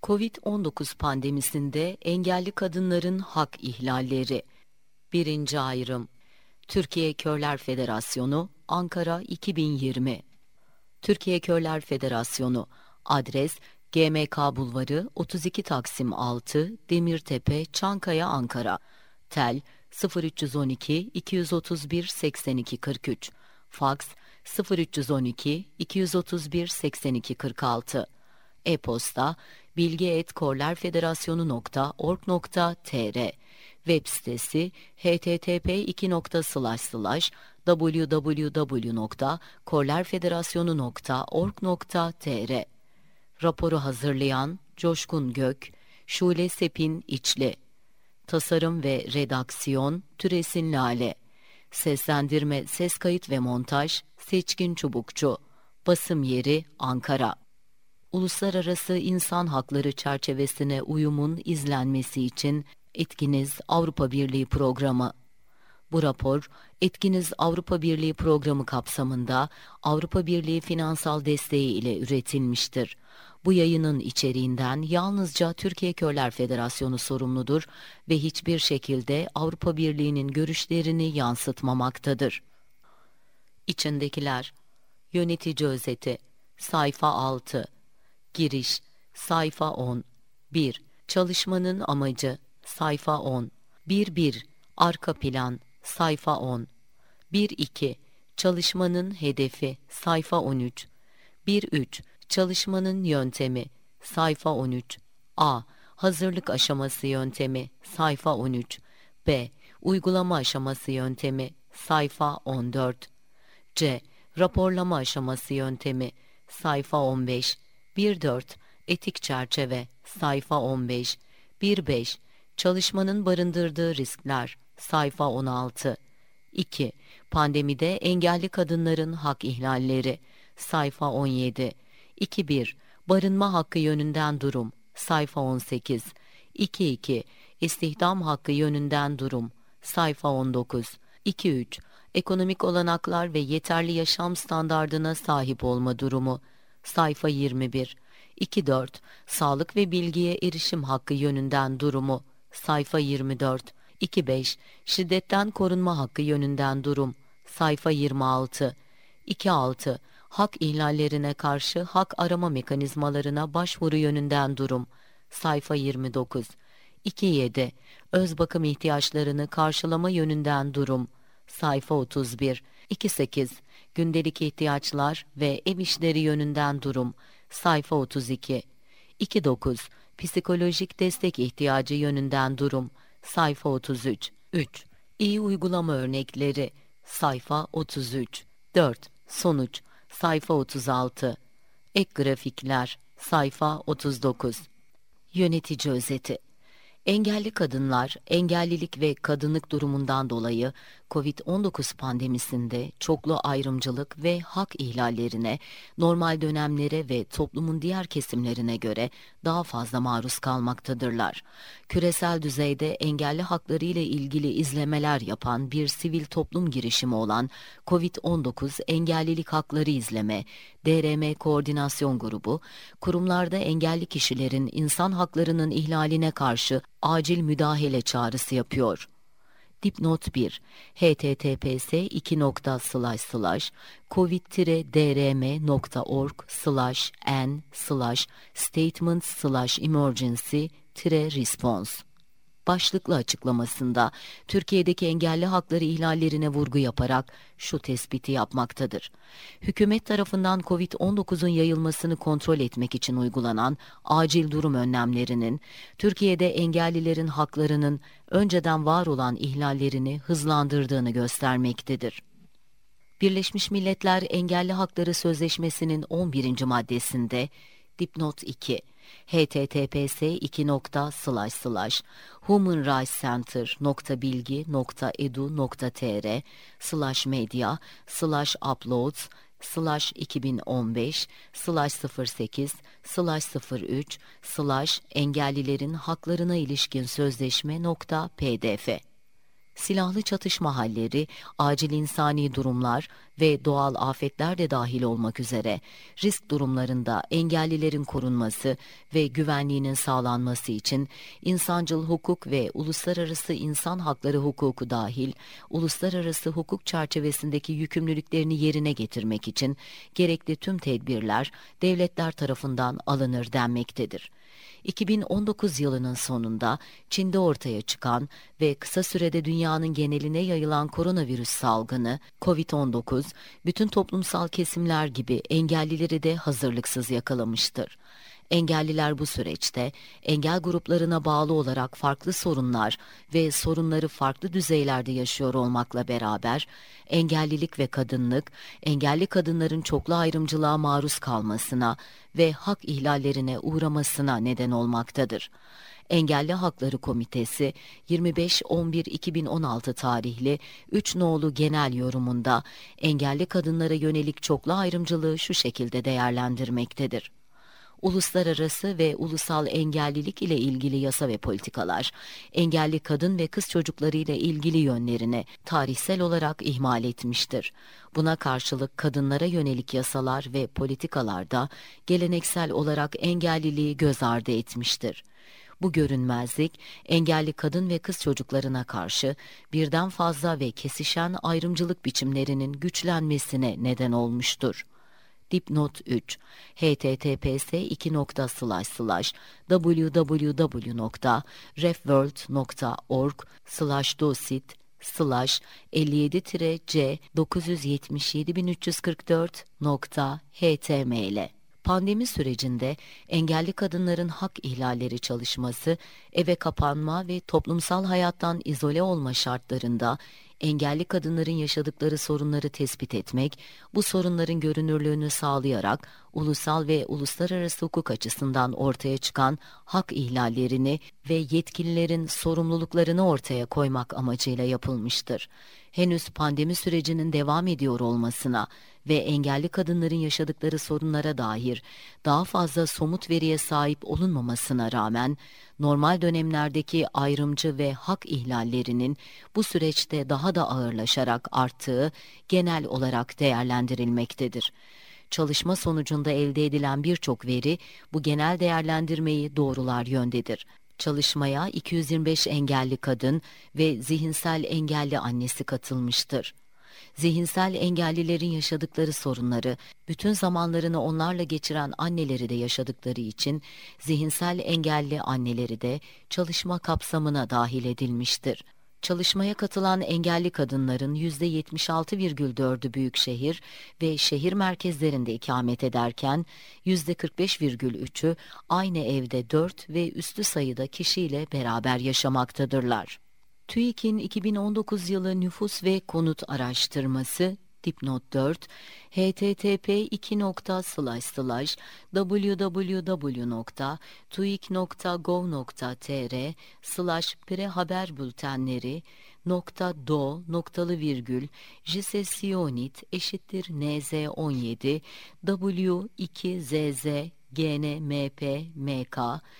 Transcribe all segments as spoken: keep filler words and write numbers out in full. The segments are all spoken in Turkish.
kovid on dokuz pandemisinde engelli kadınların hak ihlalleri. Birinci ayrım. Türkiye Körler Federasyonu, Ankara iki bin yirmi. Türkiye Körler Federasyonu, adres G M K Bulvarı otuz iki Taksim altı, Demirtepe, Çankaya, Ankara. Tel sıfır üç on iki iki otuz bir seksen iki kırk üç. Faks sıfır üç on iki iki otuz bir seksen iki kırk altı. E-posta bilgi et korlerfederasyonu nokta org nokta tr. Web sitesi h t t p iki nokta slash slash w w w nokta korlerfederasyonu nokta org nokta tr. Raporu hazırlayan Coşkun Gök, Şule Sepin İçli. Tasarım ve redaksiyon Türesin Lale. Seslendirme, ses kayıt ve montaj Seçkin Çubukçu. Basım yeri Ankara. Uluslararası insan hakları çerçevesine uyumun izlenmesi için Etkiniz Avrupa Birliği Programı. Bu rapor, Etkiniz Avrupa Birliği Programı kapsamında Avrupa Birliği finansal desteği ile üretilmiştir. Bu yayının içeriğinden yalnızca Türkiye Körler Federasyonu sorumludur ve hiçbir şekilde Avrupa Birliği'nin görüşlerini yansıtmamaktadır. İçindekiler. Yönetici özeti. Sayfa altı. Giriş. Sayfa on. bir. Çalışmanın amacı. Sayfa on. bir bir. Arka plan. Sayfa on. bir iki. Çalışmanın hedefi. Sayfa on üç. bir üç. Çalışmanın yöntemi. Sayfa on üç. A. Hazırlık aşaması yöntemi. Sayfa on üç. B. Uygulama aşaması yöntemi. Sayfa on dört. C. Raporlama aşaması yöntemi. Sayfa on beş. bir dört. Etik çerçeve. Sayfa on beş. bir beş. Çalışmanın barındırdığı riskler. Sayfa on altı. iki. Pandemide engelli kadınların hak ihlalleri. Sayfa on yedi. iki bir. Barınma hakkı yönünden durum. Sayfa on sekiz. iki iki. İstihdam hakkı yönünden durum. Sayfa on dokuz. iki üç. Ekonomik olanaklar ve yeterli yaşam standardına sahip olma durumu. Sayfa yirmi bir. iki dört. Sağlık ve bilgiye erişim hakkı yönünden durumu. Sayfa yirmi dört. iki beş. Şiddetten korunma hakkı yönünden durum. Sayfa yirmi altı. iki altı. Hak ihlallerine karşı hak arama mekanizmalarına başvuru yönünden durum. Sayfa yirmi dokuz. iki yedi. Öz bakım ihtiyaçlarını karşılama yönünden durum. Sayfa otuz bir. iki sekiz. Gündelik ihtiyaçlar ve ev işleri yönünden durum. Sayfa otuz iki. iki dokuz. Psikolojik destek ihtiyacı yönünden durum. Sayfa otuz üç. üç. İyi uygulama örnekleri. Sayfa otuz üç. dört. Sonuç. Sayfa otuz altı. Ek grafikler. Sayfa otuz dokuz. Yönetici özeti. Engelli kadınlar, engellilik ve kadınlık durumundan dolayı kovid on dokuz pandemisinde çoklu ayrımcılık ve hak ihlallerine, normal dönemlere ve toplumun diğer kesimlerine göre daha fazla maruz kalmaktadırlar. Küresel düzeyde engelli hakları ile ilgili izlemeler yapan bir sivil toplum girişimi olan kovid on dokuz Engellilik Hakları İzleme, D R M Koordinasyon Grubu, kurumlarda engelli kişilerin insan haklarının ihlaline karşı acil müdahale çağrısı yapıyor. Dipnot bir. h t t p s iki nokta slash slash covid d r m nokta org slash n slash statement slash emergency response. Başlıklı açıklamasında Türkiye'deki engelli hakları ihlallerine vurgu yaparak şu tespiti yapmaktadır. Hükümet tarafından kovid on dokuzun yayılmasını kontrol etmek için uygulanan acil durum önlemlerinin Türkiye'de engellilerin haklarının önceden var olan ihlallerini hızlandırdığını göstermektedir. Birleşmiş Milletler Engelli Hakları Sözleşmesi'nin on birinci maddesinde dipnot iki. h t t p s iki nokta slash slash human rights center nokta bilgi nokta edu nokta tr slash media slash uploads slash iki bin on beş slash sıfır sekiz slash sıfır üç slash engellilerin haklarına ilişkin sözleşme nokta pdf. Silahlı çatışma halleri, acil insani durumlar, ve doğal afetler de dahil olmak üzere risk durumlarında engellilerin korunması ve güvenliğinin sağlanması için insancıl hukuk ve uluslararası insan hakları hukuku dahil uluslararası hukuk çerçevesindeki yükümlülüklerini yerine getirmek için gerekli tüm tedbirler devletler tarafından alınır denmektedir. iki bin on dokuz yılının sonunda Çin'de ortaya çıkan ve kısa sürede dünyanın geneline yayılan koronavirüs salgını kovid on dokuz bütün toplumsal kesimler gibi engellileri de hazırlıksız yakalamıştır. Engelliler bu süreçte engel gruplarına bağlı olarak farklı sorunlar ve sorunları farklı düzeylerde yaşıyor olmakla beraber engellilik ve kadınlık, engelli kadınların çoklu ayrımcılığa maruz kalmasına ve hak ihlallerine uğramasına neden olmaktadır. Engelli Hakları Komitesi yirmi beş on bir iki bin on altı tarihli üç nolu genel yorumunda engelli kadınlara yönelik çoklu ayrımcılığı şu şekilde değerlendirmektedir. Uluslararası ve ulusal engellilik ile ilgili yasa ve politikalar, engelli kadın ve kız çocukları ile ilgili yönlerini tarihsel olarak ihmal etmiştir. Buna karşılık kadınlara yönelik yasalar ve politikalar da geleneksel olarak engelliliği göz ardı etmiştir. Bu görünmezlik, engelli kadın ve kız çocuklarına karşı birden fazla ve kesişen ayrımcılık biçimlerinin güçlenmesine neden olmuştur. Dipnot üç h t t p s iki nokta slash slash w w w nokta refworld nokta org slash dosit slash elli yedi c dokuz yüz yetmiş yedi bin üç yüz kırk dört nokta h t m l. Pandemi sürecinde engelli kadınların hak ihlalleri çalışması, eve kapanma ve toplumsal hayattan izole olma şartlarında engelli kadınların yaşadıkları sorunları tespit etmek, bu sorunların görünürlüğünü sağlayarak ulusal ve uluslararası hukuk açısından ortaya çıkan hak ihlallerini ve yetkililerin sorumluluklarını ortaya koymak amacıyla yapılmıştır. Henüz pandemi sürecinin devam ediyor olmasına ve engelli kadınların yaşadıkları sorunlara dair daha fazla somut veriye sahip olunmamasına rağmen, normal dönemlerdeki ayrımcı ve hak ihlallerinin bu süreçte daha da ağırlaşarak arttığı genel olarak değerlendirilmektedir. Çalışma sonucunda elde edilen birçok veri bu genel değerlendirmeyi doğrular yöndedir. Çalışmaya iki yüz yirmi beş engelli kadın ve zihinsel engelli annesi katılmıştır. Zihinsel engellilerin yaşadıkları sorunları, bütün zamanlarını onlarla geçiren anneleri de yaşadıkları için zihinsel engelli anneleri de çalışma kapsamına dahil edilmiştir. Çalışmaya katılan engelli kadınların yüzde yetmiş altı virgül dördü büyükşehir ve şehir merkezlerinde ikamet ederken yüzde kırk beş virgül üçü aynı evde dört ve üstü sayıda kişiyle beraber yaşamaktadırlar. TÜİK'in iki bin on dokuz yılı nüfus ve konut araştırması dipnot dört h t t p iki nokta slash slash w w w nokta tuik nokta gov nokta t r slash prehaber bültenleri nokta do noktalı virgül jisesiyonit eşittir nz on yedi w iki zz gnmp mk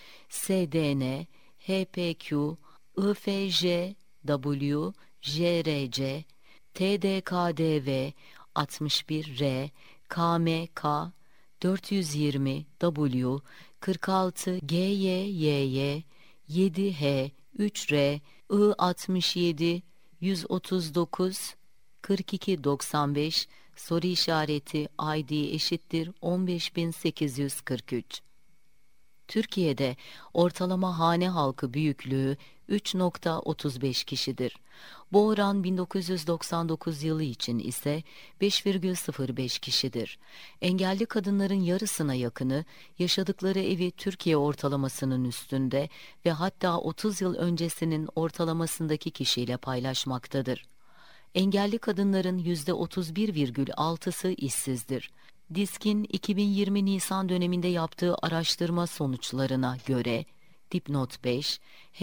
sdn hpq ifj w jrc T D K D V altmış bir R K M K dört yüz yirmi W kırk altı G Y Y Y yedi H üç R I altmış yedi yüz otuz dokuz kırk iki doksan beş soru işareti I D eşittir on beş bin sekiz yüz kırk üç. Türkiye'de ortalama hane halkı büyüklüğü üç nokta otuz beş kişidir. Bu oran bin dokuz yüz doksan dokuz yılı için ise beş virgül sıfır beş kişidir. Engelli kadınların yarısına yakını yaşadıkları evi Türkiye ortalamasının üstünde ve hatta otuz yıl öncesinin ortalamasındaki kişiyle paylaşmaktadır. Engelli kadınların yüzde otuz bir virgül altısı işsizdir. DİSK'in iki bin yirmi Nisan döneminde yaptığı araştırma sonuçlarına göre, Dipnot beş,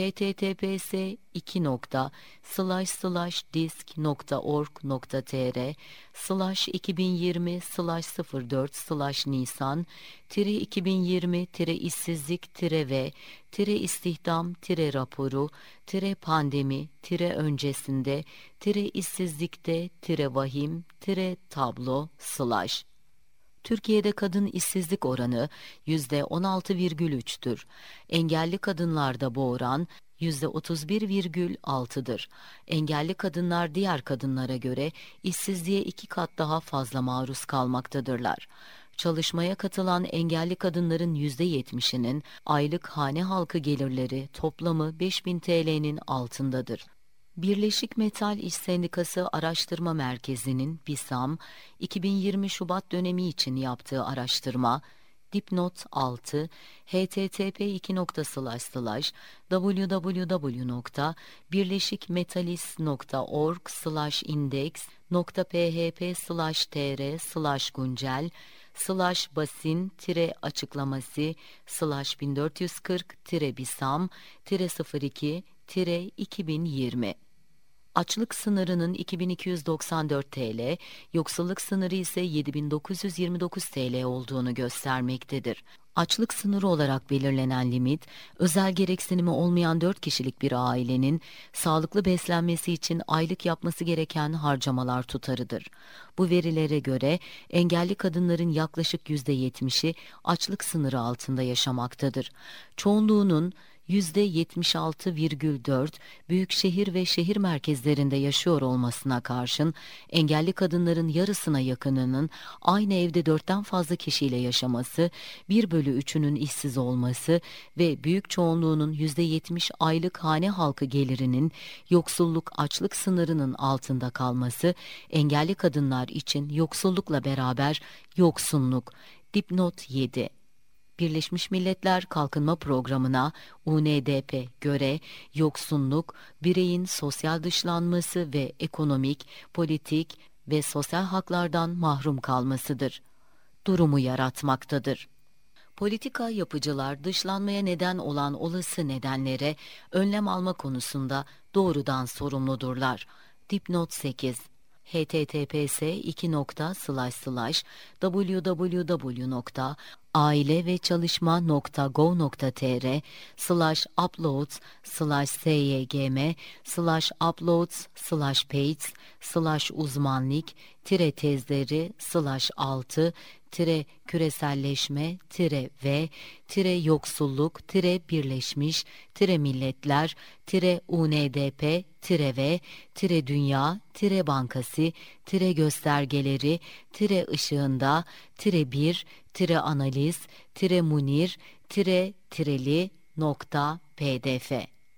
https iki nokta slash slash disk nokta org nokta tr slash iki bin yirmi slash sıfır dört slash nisan tire iki bin yirmi tire işsizlik tire v tire istihdam tire raporu tire pandemi tire öncesinde tire işsizlikte tire vahim tire tablo slash. Türkiye'de kadın işsizlik oranı yüzde on altı virgül üç'tür. Engelli kadınlarda bu oran yüzde otuz bir virgül altı'dır. Engelli kadınlar diğer kadınlara göre işsizliğe iki kat daha fazla maruz kalmaktadırlar. Çalışmaya katılan engelli kadınların yüzde yetmişinin aylık hane halkı gelirleri toplamı beş bin T L'nin altındadır. Birleşik Metal İş Sendikası Araştırma Merkezi'nin BİSAM, iki bin yirmi Şubat dönemi için yaptığı araştırma, Dipnot altı, http iki nokta slash slash www nokta birleşikmetalis nokta org slash index nokta php slash tr slash güncel slash basin tire açıklaması slash bin dört yüz kırk tire bisam tire sıfır iki tire iki bin yirmi. Açlık sınırının iki bin iki yüz doksan dört T L, yoksulluk sınırı ise yedi bin dokuz yüz yirmi dokuz T L olduğunu göstermektedir. Açlık sınırı olarak belirlenen limit, özel gereksinimi olmayan dört kişilik bir ailenin sağlıklı beslenmesi için aylık yapması gereken harcamalar tutarıdır. Bu verilere göre engelli kadınların yaklaşık yüzde yetmişi açlık sınırı altında yaşamaktadır. Çoğunluğunun yüzde yetmiş altı virgül dört büyük şehir ve şehir merkezlerinde yaşıyor olmasına karşın engelli kadınların yarısına yakınının aynı evde dörtten fazla kişiyle yaşaması, bir bölü üçünün işsiz olması ve büyük çoğunluğunun yüzde yetmiş aylık hane halkı gelirinin yoksulluk açlık sınırının altında kalması engelli kadınlar için yoksullukla beraber yoksunluk. Dipnot yedi. Birleşmiş Milletler Kalkınma Programı'na U N D P göre yoksunluk, bireyin sosyal dışlanması ve ekonomik, politik ve sosyal haklardan mahrum kalmasıdır. Durumu yaratmaktadır. Politika yapıcılar dışlanmaya neden olan olası nedenlere önlem alma konusunda doğrudan sorumludurlar. Dipnot sekiz. https iki nokta slash slash www nokta aile ve çalışma nokta gov nokta tr slash uploads slash sygm slash uploads slash pages slash uzmanlık tire tezleri slash altı tire küreselleşme tire v tire yoksulluk tire birleşmiş tire milletler tire U N D P tire v tire dünya tire bankası tire göstergeleri tire ışığında tire bir tire analiz tire munir tire tireli nokta pdf.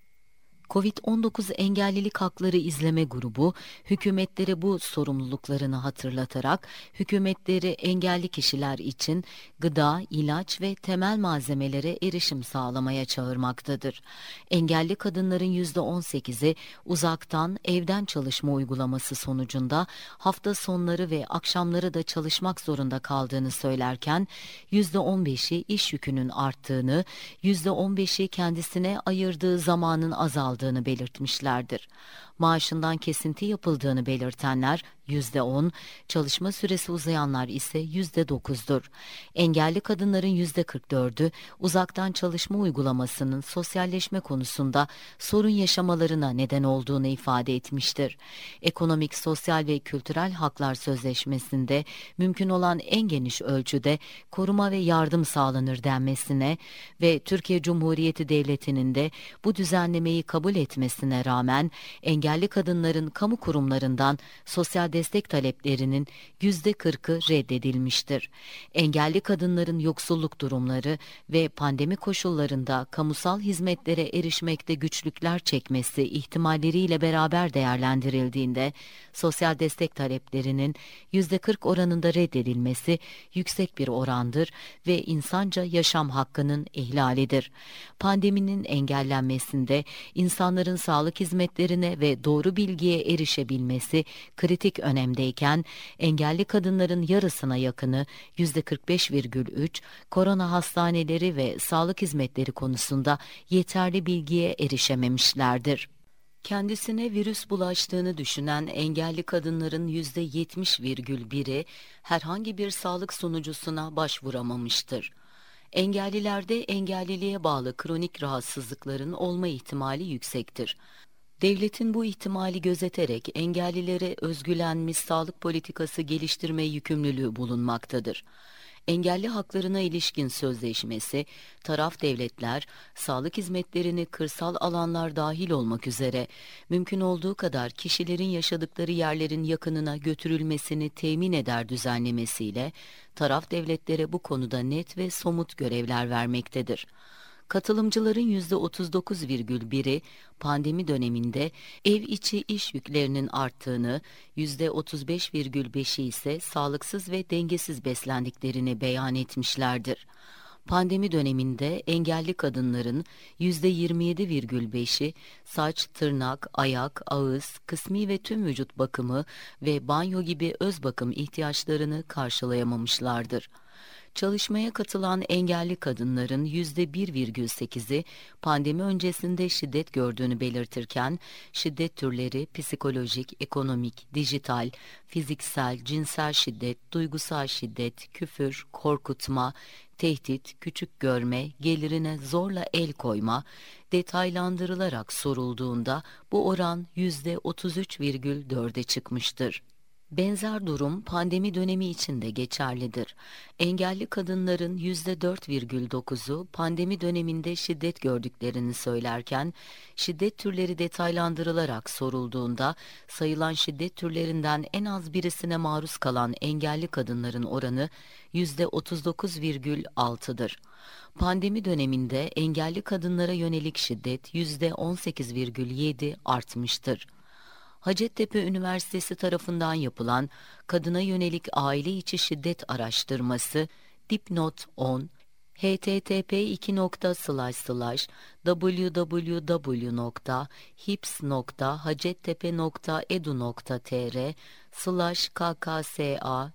Covid on dokuz Engellilik Hakları İzleme Grubu, hükümetlere bu sorumluluklarını hatırlatarak, hükümetleri engelli kişiler için gıda, ilaç ve temel malzemelere erişim sağlamaya çağırmaktadır. Engelli kadınların yüzde on sekizi uzaktan, evden çalışma uygulaması sonucunda hafta sonları ve akşamları da çalışmak zorunda kaldığını söylerken, yüzde on beşi iş yükünün arttığını, yüzde on beşi kendisine ayırdığı zamanın azaldığını belirtmişlerdir. Maaşından kesinti yapıldığını belirtenler yüzde on, çalışma süresi uzayanlar ise yüzde dokuz'dur. Engelli kadınların yüzde kırk dördü uzaktan çalışma uygulamasının sosyalleşme konusunda sorun yaşamalarına neden olduğunu ifade etmiştir. Ekonomik, sosyal ve kültürel haklar sözleşmesinde mümkün olan en geniş ölçüde koruma ve yardım sağlanır denmesine ve Türkiye Cumhuriyeti Devleti'nin de bu düzenlemeyi kabul etmesine rağmen engelli kadınların kamu kurumlarından sosyal destek taleplerinin yüzde kırk'ı reddedilmiştir. Engelli kadınların yoksulluk durumları ve pandemi koşullarında kamusal hizmetlere erişmekte güçlükler çekmesi ihtimalleriyle beraber değerlendirildiğinde sosyal destek taleplerinin yüzde kırk oranında reddedilmesi yüksek bir orandır ve insanca yaşam hakkının ihlalidir. Pandeminin engellenmesinde insanların sağlık hizmetlerine ve ve doğru bilgiye erişebilmesi kritik önemdeyken, engelli kadınların yarısına yakını yüzde kırk beş virgül üç korona hastaneleri ve sağlık hizmetleri konusunda yeterli bilgiye erişememişlerdir. Kendisine virüs bulaştığını düşünen engelli kadınların yüzde yetmiş virgül biri herhangi bir sağlık sunucusuna başvuramamıştır. Engellilerde engelliliğe bağlı kronik rahatsızlıkların olma ihtimali yüksektir. Devletin bu ihtimali gözeterek engellilere özgülenmiş sağlık politikası geliştirme yükümlülüğü bulunmaktadır. Engelli haklarına ilişkin sözleşmesi, taraf devletler, sağlık hizmetlerini kırsal alanlar dahil olmak üzere, mümkün olduğu kadar kişilerin yaşadıkları yerlerin yakınına götürülmesini temin eder düzenlemesiyle, taraf devletlere bu konuda net ve somut görevler vermektedir. Katılımcıların yüzde otuz dokuz virgül biri pandemi döneminde ev içi iş yüklerinin arttığını, yüzde otuz beş virgül beşi ise sağlıksız ve dengesiz beslendiklerini beyan etmişlerdir. Pandemi döneminde engelli kadınların yüzde yirmi yedi virgül beşi saç, tırnak, ayak, ağız, kısmi ve tüm vücut bakımı ve banyo gibi öz bakım ihtiyaçlarını karşılayamamışlardır. Çalışmaya katılan engelli kadınların yüzde bir virgül sekizi pandemi öncesinde şiddet gördüğünü belirtirken, şiddet türleri psikolojik, ekonomik, dijital, fiziksel, cinsel şiddet, duygusal şiddet, küfür, korkutma, tehdit, küçük görme, gelirine zorla el koyma detaylandırılarak sorulduğunda bu oran yüzde otuz üç virgül dörde çıkmıştır. Benzer durum pandemi dönemi için de geçerlidir. Engelli kadınların yüzde dört virgül dokuzu pandemi döneminde şiddet gördüklerini söylerken, şiddet türleri detaylandırılarak sorulduğunda sayılan şiddet türlerinden en az birisine maruz kalan engelli kadınların oranı yüzde otuz dokuz virgül altıdır. Pandemi döneminde engelli kadınlara yönelik şiddet yüzde on sekiz virgül yedi artmıştır. Hacettepe Üniversitesi tarafından yapılan kadına yönelik aile içi şiddet araştırması Dipnot on h t t p iki nokta slash slash w w w nokta hips nokta hacettepe nokta edu nokta t r slash k k s a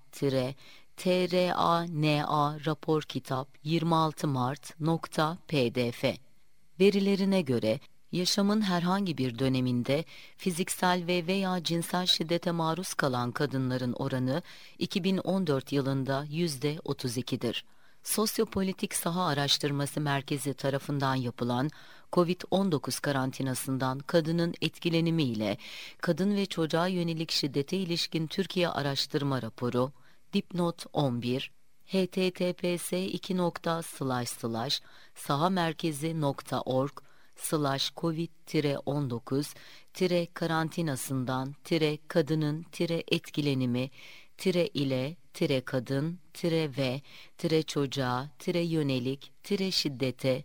t r a n a rapor kitap yirmi altı Mart nokta p d f verilerine göre yaşamın herhangi bir döneminde fiziksel ve veya cinsel şiddete maruz kalan kadınların oranı iki bin on dört yılında yüzde otuz ikidir. Sosyopolitik Saha Araştırması Merkezi tarafından yapılan kovid on dokuz karantinasından kadının etkilenimi ile kadın ve çocuğa yönelik şiddete ilişkin Türkiye araştırma raporu Dipnot on bir h t t p s iki nokta slash slash sahamerkezi nokta org slash covid on dokuz karantinasından kadının etkilenimi ile kadın ve çocuğa yönelik şiddete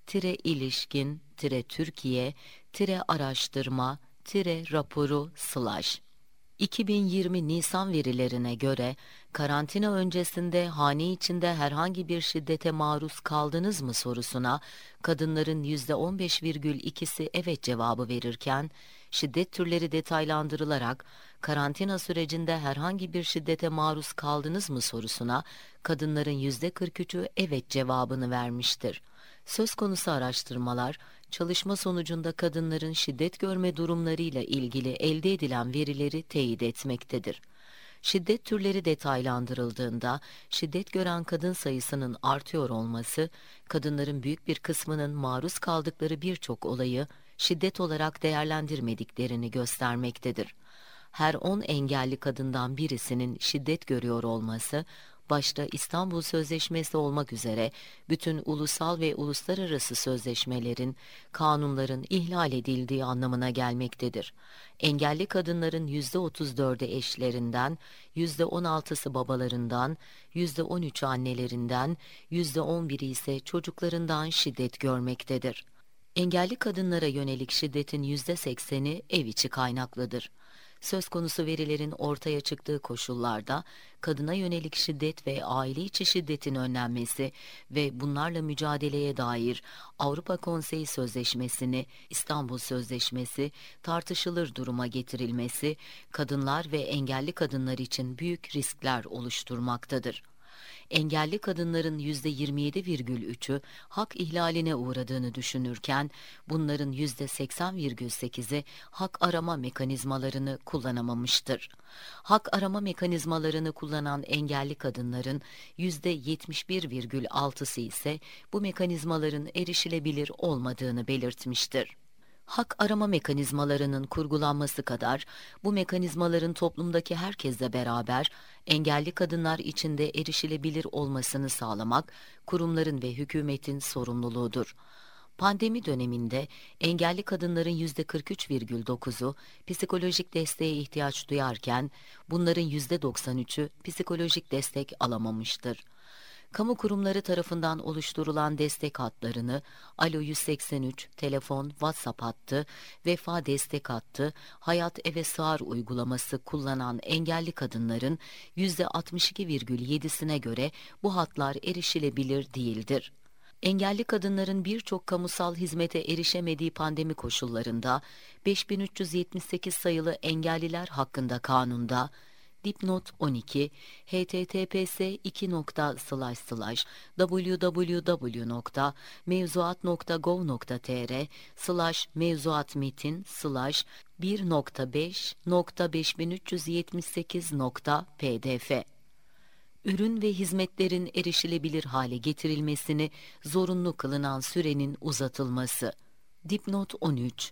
ilişkin Türkiye araştırma raporu slash iki bin yirmi Nisan verilerine göre karantina öncesinde hane içinde herhangi bir şiddete maruz kaldınız mı sorusuna kadınların yüzde on beş virgül ikisi evet cevabı verirken, şiddet türleri detaylandırılarak karantina sürecinde herhangi bir şiddete maruz kaldınız mı sorusuna kadınların yüzde kırk üçü evet cevabını vermiştir. Söz konusu araştırmalar, çalışma sonucunda kadınların şiddet görme durumlarıyla ilgili elde edilen verileri teyit etmektedir. Şiddet türleri detaylandırıldığında, şiddet gören kadın sayısının artıyor olması, kadınların büyük bir kısmının maruz kaldıkları birçok olayı şiddet olarak değerlendirmediklerini göstermektedir. Her on engelli kadından birisinin şiddet görüyor olması, başta İstanbul Sözleşmesi olmak üzere bütün ulusal ve uluslararası sözleşmelerin, kanunların ihlal edildiği anlamına gelmektedir. Engelli kadınların yüzde otuz dördü eşlerinden, yüzde on altısı babalarından, yüzde on üçü annelerinden, yüzde on biri ise çocuklarından şiddet görmektedir. Engelli kadınlara yönelik şiddetin yüzde sekseni ev içi kaynaklıdır. Söz konusu verilerin ortaya çıktığı koşullarda kadına yönelik şiddet ve aile içi şiddetin önlenmesi ve bunlarla mücadeleye dair Avrupa Konseyi Sözleşmesi'ni, İstanbul Sözleşmesi tartışılır duruma getirilmesi, kadınlar ve engelli kadınlar için büyük riskler oluşturmaktadır. Engelli kadınların yüzde yirmi yedi virgül üçü hak ihlaline uğradığını düşünürken, bunların yüzde seksen virgül sekizi hak arama mekanizmalarını kullanamamıştır. Hak arama mekanizmalarını kullanan engelli kadınların yüzde yetmiş bir virgül altısı ise bu mekanizmaların erişilebilir olmadığını belirtmiştir. Hak arama mekanizmalarının kurgulanması kadar bu mekanizmaların toplumdaki herkesle beraber engelli kadınlar için de erişilebilir olmasını sağlamak kurumların ve hükümetin sorumluluğudur. Pandemi döneminde engelli kadınların yüzde kırk üç virgül dokuzu psikolojik desteğe ihtiyaç duyarken bunların yüzde doksan üçü psikolojik destek alamamıştır. Kamu kurumları tarafından oluşturulan destek hatlarını Alo yüz seksen üç, telefon, WhatsApp hattı, Vefa destek hattı, Hayat Eve Sığar uygulaması kullanan engelli kadınların yüzde altmış iki virgül yedisine göre bu hatlar erişilebilir değildir. Engelli kadınların birçok kamusal hizmete erişemediği pandemi koşullarında beş bin üç yüz yetmiş sekiz sayılı Engelliler Hakkında Kanunda Dipnot on iki https iki nokta slash slash www nokta mevzuat nokta gov nokta tr slash mevzuatmetin slash bir nokta beş nokta beş bin üç yüz yetmiş sekiz nokta pdf Ürün ve hizmetlerin erişilebilir hale getirilmesini zorunlu kılınan sürenin uzatılması. Dipnot on üç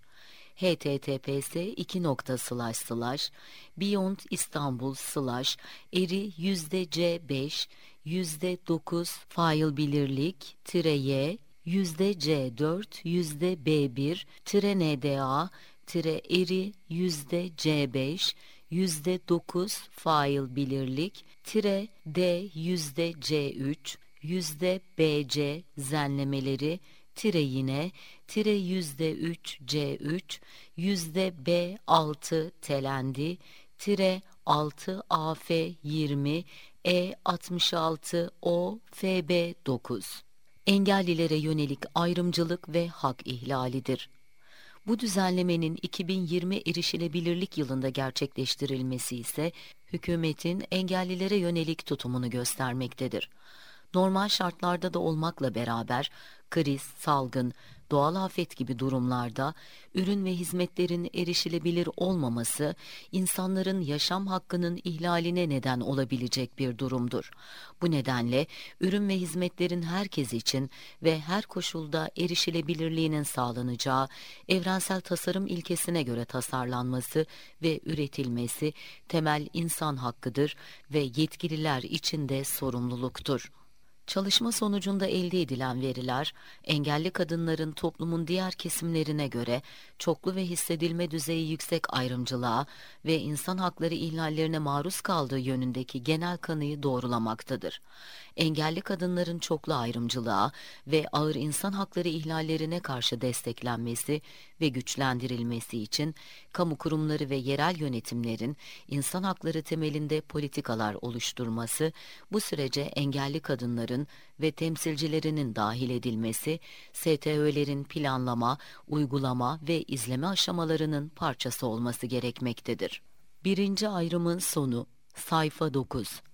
https iki nokta slash slash beyond istanbul slash eri yüzde c beş yüzde dokuz fail bilirlik tire y yüzde c dört yüzde b bir tire nda tire eri yüzde c beş yüzde dokuz fail bilirlik tire d yüzde c üç yüzde bc zenlemeleri tire yine tire yüzde üç c üç yüzde b altı telendi tire altı af yirmi e altmış altı o fb dokuz engellilere yönelik ayrımcılık ve hak ihlalidir. Bu düzenlemenin iki bin yirmi erişilebilirlik yılında gerçekleştirilmesi ise hükümetin engellilere yönelik tutumunu göstermektedir. Normal şartlarda da olmakla beraber kriz, salgın, doğal afet gibi durumlarda ürün ve hizmetlerin erişilebilir olmaması insanların yaşam hakkının ihlaline neden olabilecek bir durumdur. Bu nedenle ürün ve hizmetlerin herkes için ve her koşulda erişilebilirliğinin sağlanacağı evrensel tasarım ilkesine göre tasarlanması ve üretilmesi temel insan hakkıdır ve yetkililer için de sorumluluktur. Çalışma sonucunda elde edilen veriler, engelli kadınların toplumun diğer kesimlerine göre çoklu ve hissedilme düzeyi yüksek ayrımcılığa ve insan hakları ihlallerine maruz kaldığı yönündeki genel kanıyı doğrulamaktadır. Engelli kadınların çoklu ayrımcılığa ve ağır insan hakları ihlallerine karşı desteklenmesi ve güçlendirilmesi için kamu kurumları ve yerel yönetimlerin insan hakları temelinde politikalar oluşturması, bu sürece engelli kadınların ve temsilcilerinin dahil edilmesi, S T Ö'lerin planlama, uygulama ve izleme aşamalarının parçası olması gerekmektedir. Birinci ayrımın sonu, sayfa dokuz.